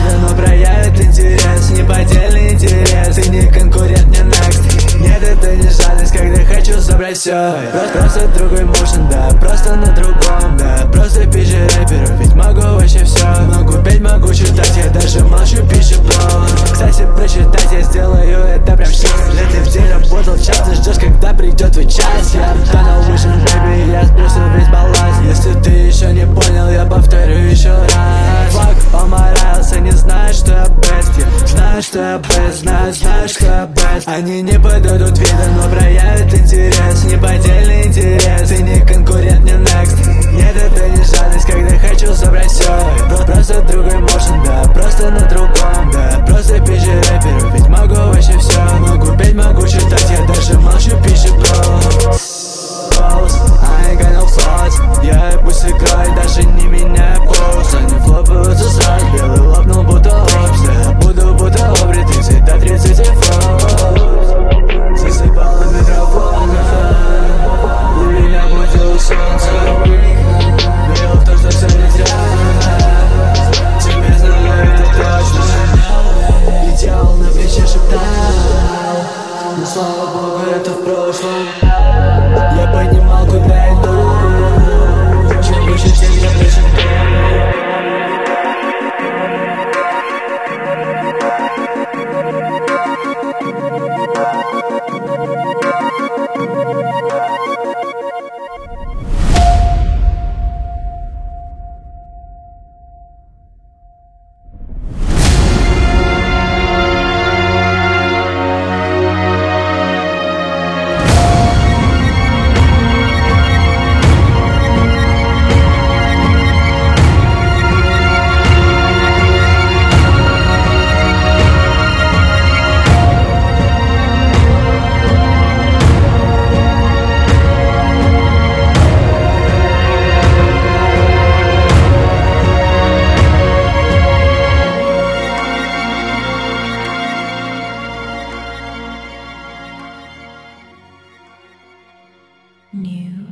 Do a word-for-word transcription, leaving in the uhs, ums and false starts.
твиттер, но проявит интерес, неподдельный интерес. Ты не конкурент, не next. Нет, это не жадность, когда хочу забрать все. Просто, просто другой motion, да, просто на другом, да. Просто пизжи рэперу, ведь могу вообще все. Могу петь, могу читать, я даже молчу, пишу блог. Кстати, прочитать я сделаю это прям сейчас. Лет ты в день работал час, ты ждешь, когда придет твой час. Я tunnel vision, baby, я сбросил весь баланс. Если ты еще не понял, я повторю еще раз. Fuck all my rails, они знают, что я best, я знаю, что я best, знаю, знаю, что я best. Они не подадут вида, но проявят интерес, неподдельный интерес. Ты не конкурент, не next. Нет, это не жадность, когда хочу забрать все. Просто другой motion, да, просто на другом, да. Просто пизжи рэперу, ведь могу вообще все. Могу петь, могу читать, я даже молчу, пишу бро. I ain't got no flaws, я пусть играет, даже не меняя поз. Они флопаются сразу, белый лопнул, будто лобстер. Я буду, будто обритый, всегда тридцать фроз. Засыпало микрофона, и меня будило солнце. Верил в то, что все не зря. Тебе знаю, это точно. Идеал на плече шептал, но слава богу, это в прошлом. Я понимал, куда иду. Чем выше, тем я ближе к дому. New